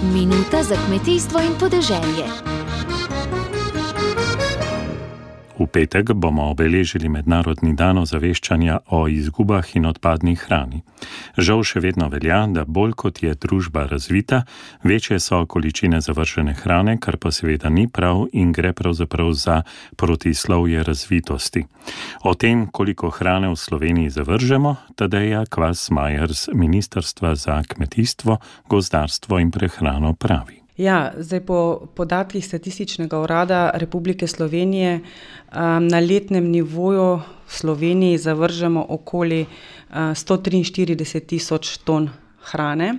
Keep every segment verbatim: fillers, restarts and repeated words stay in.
Minuta za kmetijstvo in podeželje. V petek bomo obeležili Mednarodni dan ozaveščanja o izgubah in odpadni hrani. Žal še vedno velja, da bolj kot je družba razvita, večje so količine zavržene hrane, kar pa seveda ni prav in gre pravzaprav za protislovje razvitosti. O tem, koliko hrane v Sloveniji zavržemo, Tadeja Kvas-Majer z Ministrstva za kmetijstvo, gozdarstvo in prehrano pravi. Ja, zdaj po podatkih Statističnega urada Republike Slovenije um, na letnem nivoju v Sloveniji zavržemo okoli uh, sto triinštirideset tisoč ton hrane.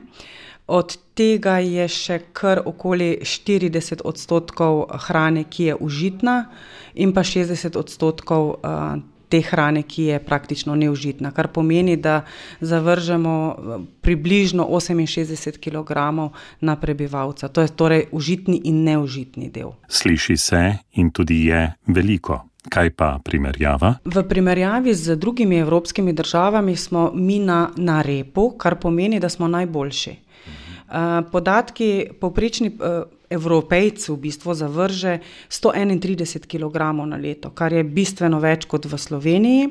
Od tega je še kar okoli štirideset odstotkov hrane, ki je užitna, in pa šestdeset odstotkov uh, te hrane, ki je praktično neužitna, kar pomeni, da zavržemo približno oseminšestdeset kilogramov na prebivalca. To je torej užitni in neužitni del. Sliši se in tudi je veliko. Kaj pa primerjava? V primerjavi z drugimi evropskimi državami smo mi na, na repu, kar pomeni, da smo najboljši. Uh, podatki, povprečni uh, Evropejc v bistvu zavrže sto enaintrideset kilogramov na leto, kar je bistveno več kot v Sloveniji.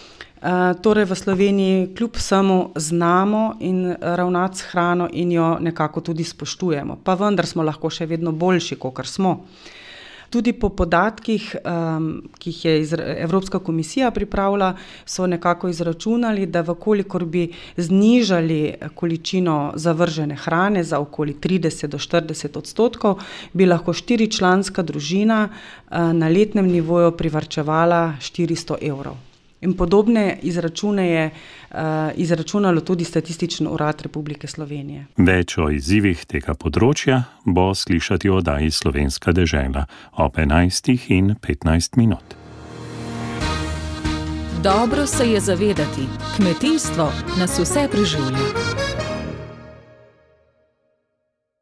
Uh, torej v Sloveniji kljub vsemu znamo in ravnati s hrano in jo nekako tudi spoštujemo, pa vendar smo lahko še vedno boljši, kakor smo. Tudi po podatkih, um, ki jih je izra- Evropska komisija pripravila, so nekako izračunali, da vkolikor bi znižali količino zavržene hrane za okoli trideset do štirideset odstotkov, bi lahko štiričlanska družina uh, na letnem nivoju privarčevala štiristo evrov. In podobne izračune je uh, izračunalo tudi Statistični urad Republike Slovenije. Več o izzivih tega področja bo slišati v oddaji Slovenska dežela ob enajstih in petnajst minut. Dobro se je zavedati, kmetijstvo nas vse preživlja.